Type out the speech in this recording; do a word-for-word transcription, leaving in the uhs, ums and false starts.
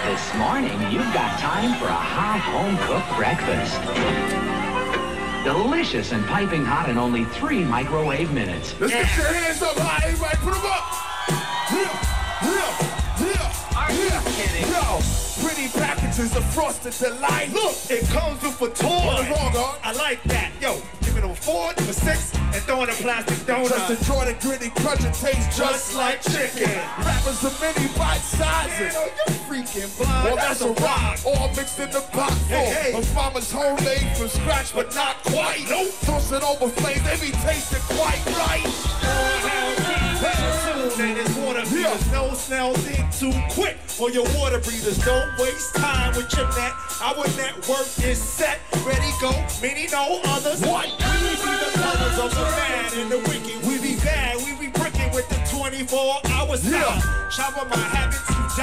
This morning, you've got time for a hot home-cooked breakfast. Delicious and piping hot in only three microwave minutes. Let's yeah. get your hands up high, everybody. Put them up. Yeah, yeah, yeah. Are you yeah. kidding? Yo, pretty packages of Frosted Delight. Look, it comes with a toy. What is wrong, dog? I like that. Yo, give it a four, give it six, and throw in a plastic donut. Just enjoy the gritty crunch. It tastes just, just like chicken. Wrappers of many bite sizes. Man, oh, you freaking blind. Well, that's, that's a rock. All mixed in the pot full. Hey, hey. Of mama's homemade from scratch, but not quite. Nope. Toast it over flames, they be tasting quite right. And it's water breathers, no smell thing too quick for your water breathers. Don't waste time with your net. Our network is set, ready, go, many no others. What? We be the colors of the man and the wicked. We be bad, we be bricking with the twenty-four hour style. Yeah. Chop up my habits.